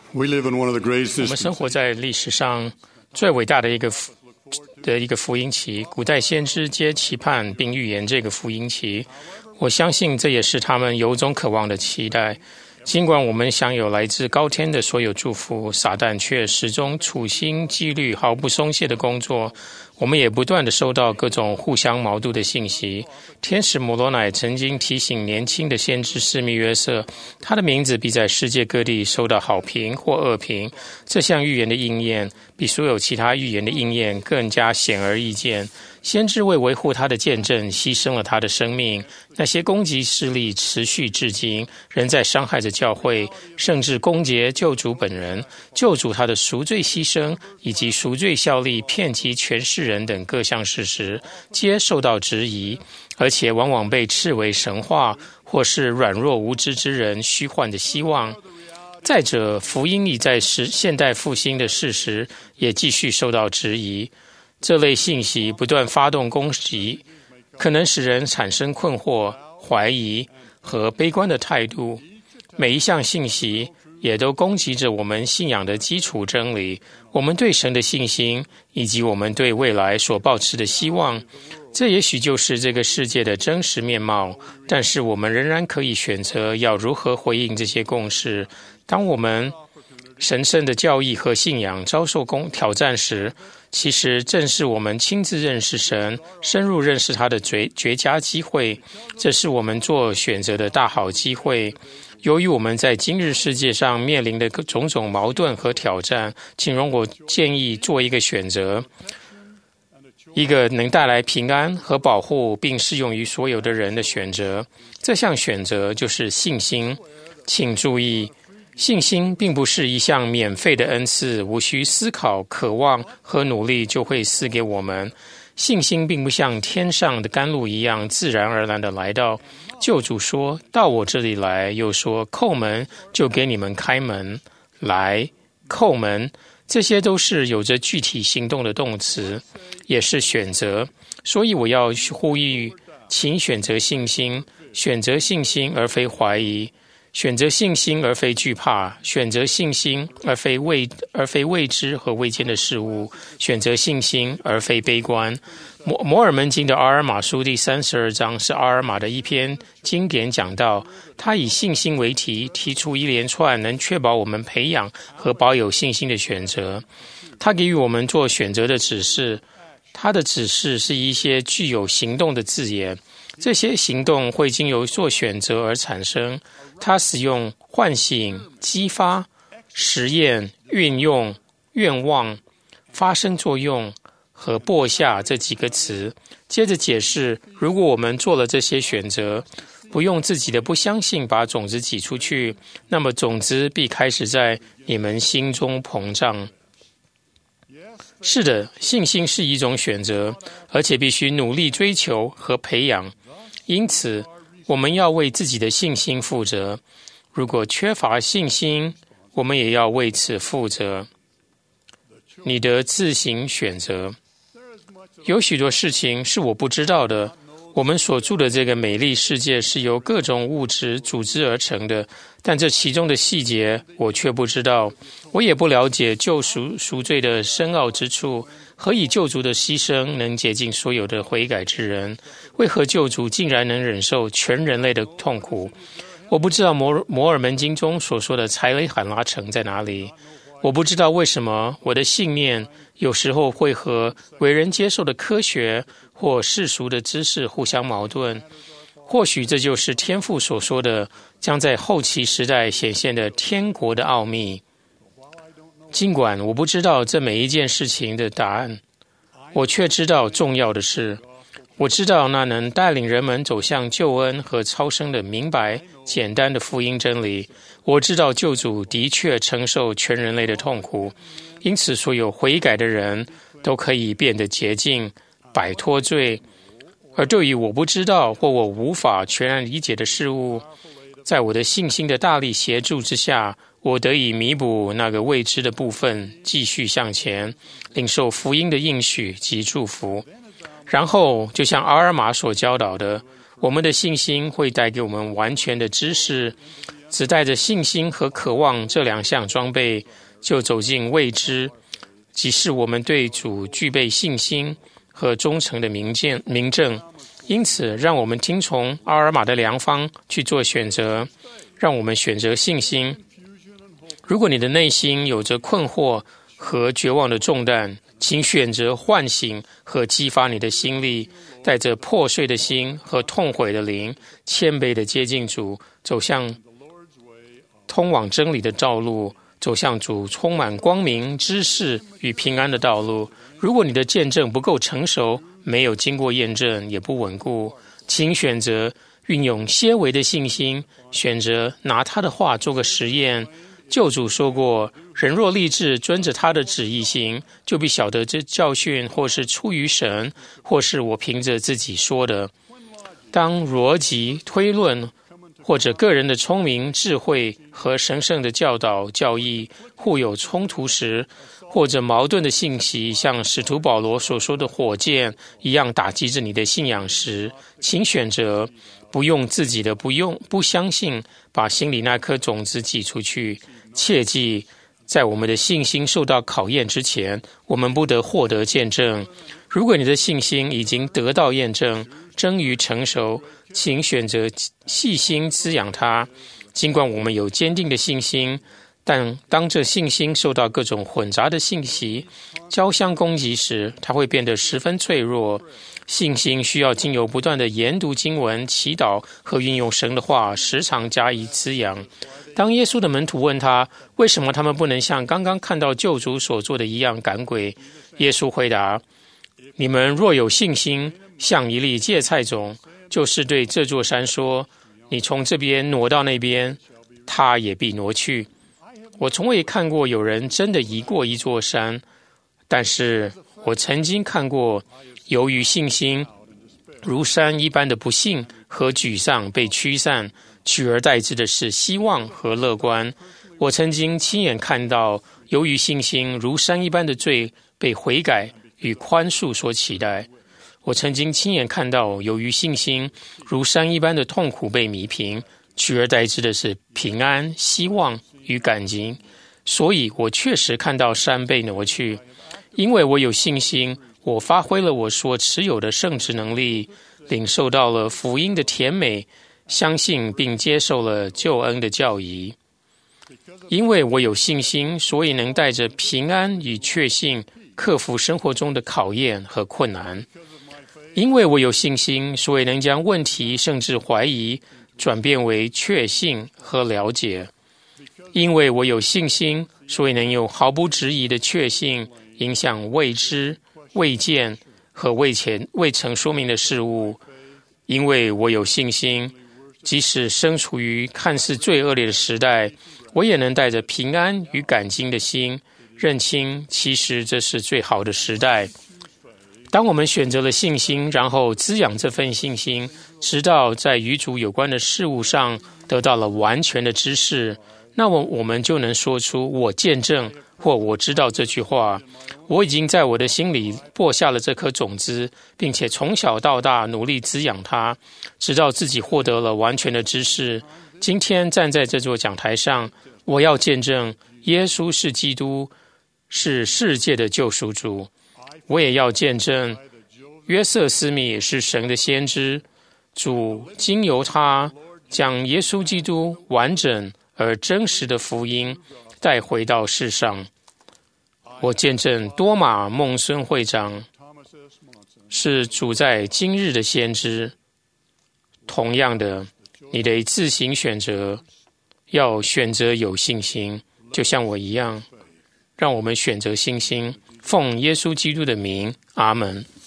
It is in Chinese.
We live in one of the greatest 我们生活在历史上最伟大的一个福音期，古代先知皆期盼并预言这个福音期。我相信这也是他们由衷渴望的期待。尽管我们享有来自高天的所有祝福，撒旦却始终处心积虑、毫不松懈的工作。我们也不断地收到各种互相矛盾的信息。天使摩罗乃曾经提醒年轻的先知施密约瑟，他的名字必在世界各地受到好评或恶评。这项预言的应验比所有其他预言的应验更加显而易见。先知为维护他的见证牺牲了他的生命，那些攻击势力持续至今，仍在伤害着教会，甚至攻讦救主本人。救主他的赎罪牺牲以及赎罪效力遍及全世人等各项事实，皆受到质疑，而且往往被斥为神话或是软弱无知之人虚幻的希望。再者，福音已在现代复兴的事实也继续受到质疑。这类信息不断发动攻击，可能使人产生困惑、怀疑和悲观的态度。每一项信息也都攻击着我们信仰的基础真理，我们对神的信心，以及我们对未来所抱持的希望。这也许就是这个世界的真实面貌，但是我们仍然可以选择要如何回应这些共识。当我们神圣的教义和信仰遭受挑战时，其实正是我们亲自认识神、深入认识他的绝佳机会。这是我们做选择的大好机会。由于我们在今日世界上面临的种种矛盾和挑战，请容我建议做一个选择，一个能带来平安和保护并适用于所有的人的选择。这项选择就是信心。请注意，信心并不是一项免费的恩赐，无需思考、渴望和努力就会赐给我们。信心并不像天上的甘露一样自然而然的来到。救主说到我这里来，又说叩门就给你们开门。来，叩门，这些都是有着具体行动的动词，也是选择。所以我要呼吁，请选择信心，选择信心而非怀疑，选择信心而非惧怕，选择信心而非未知和未见的事物，选择信心而非悲观。摩尔门经的阿尔玛书第32章是阿尔玛的一篇经典讲道，他以信心为题，提出一连串能确保我们培养和保有信心的选择。他给予我们做选择的指示，他的指示是一些具有行动的字眼，这些行动会经由做选择而产生。他使用唤醒、激发、实验、运用、愿望、发生作用和播下这几个词，接着解释，如果我们做了这些选择，不用自己的不相信把种子挤出去，那么种子必开始在你们心中膨胀。是的，信心是一种选择，而且必须努力追求和培养。因此，我们要为自己的信心负责。如果缺乏信心，我们也要为此负责。你的自行选择。有许多事情是我不知道的。我们所住的这个美丽世界是由各种物质组织而成的，但这其中的细节我却不知道。我也不了解救赎罪的深奥之处，何以救主的牺牲能洁净所有的悔改之人？为何救主竟然能忍受全人类的痛苦？我不知道摩尔门经中所说的柴雷罕拉城在哪里。我不知道为什么我的信念有时候会和为人接受的科学或世俗的知识互相矛盾。或许这就是天父所说的将在后期时代显现的天国的奥秘。尽管我不知道这每一件事情的答案，我却知道重要的是，我知道那能带领人们走向救恩和超生的明白简单的福音真理。我知道救主的确承受全人类的痛苦，因此所有悔改的人都可以变得洁净，摆脱罪。而对于我不知道或我无法全然理解的事物，在我的信心的大力协助之下，我得以弥补那个未知的部分，继续向前，领受福音的应许及祝福。然后就像阿尔玛所教导的，我们的信心会带给我们完全的知识， 只带着信心和渴望这两项装备，就走进未知，即是我们对主具备信心和忠诚的明证。因此，让我们听从阿尔玛的良方去做选择，让我们选择信心。如果你的内心有着困惑和绝望的重担，请选择唤醒和激发你的心力，带着破碎的心和痛悔的灵，谦卑地接近主，走向通往真理的道路，走向主充满光明、知识与平安的道路。如果你的见证不够成熟，没有经过验证，也不稳固，请选择运用些微的信心，选择拿他的话做个实验。救主说过，人若立志遵着他的旨意行，就必晓得这教训或是出于神，或是我凭着自己说的。当逻辑推论或者个人的聪明智慧和神圣的教导教义互有冲突时，或者矛盾的信息像使徒保罗所说的火箭一样打击着你的信仰时，请选择不用自己的不相信，把心里那颗种子挤出去。切记，在我们的信心受到考验之前，我们不得获得见证。如果你的信心已经得到验证，臻于成熟，请选择细心滋养它。尽管我们有坚定的信心，但当这信心受到各种混杂的信息交相攻击时，它会变得十分脆弱。信心需要经由不断的研读经文、祈祷和运用神的话，时常加以滋养。当耶稣的门徒问他，为什么他们不能像刚刚看到救主所做的一样赶鬼，耶稣回答，你们若有信心，像一粒芥菜种，就是对这座山说，你从这边挪到那边，它也必挪去。我从未看过有人真的移过一座山，但是我曾经看过由于信心如山一般的不幸和沮丧被驱散，取而代之的是希望和乐观。我曾经亲眼看到由于信心如山一般的罪被悔改与宽恕所取代。我曾经亲眼看到由于信心如山一般的痛苦被弥平，取而代之的是平安、希望与感激。所以我确实看到山被挪去，因为我有信心，我发挥了我所持有的圣职能力，领受到了福音的甜美，相信并接受了救恩的教义。因为我有信心，所以能带着平安与确信克服生活中的考验和困难。因为我有信心，所以能将问题甚至怀疑转变为确信和了解。因为我有信心，所以能用毫不质疑的确信影响未知、未见和未曾说明的事物。因为我有信心，即使身处于看似最恶劣的时代，我也能带着平安与感激的心，认清其实这是最好的时代。当我们选择了信心，然后滋养这份信心，直到在与主有关的事物上得到了完全的知识，那么我们就能说出我见证或我知道这句话。我已经在我的心里播下了这颗种子，并且从小到大努力滋养它，直到自己获得了完全的知识。今天站在这座讲台上，我要见证耶稣是基督，是世界的救赎主。我也要见证约瑟斯密是神的先知，主经由他将耶稣基督完整而真实的福音带回到世上。我见证多马孟孙会长是主在今日的先知。同样的，你得自行选择，要选择有信心，就像我一样。让我们选择信心，奉耶稣基督的名，阿们。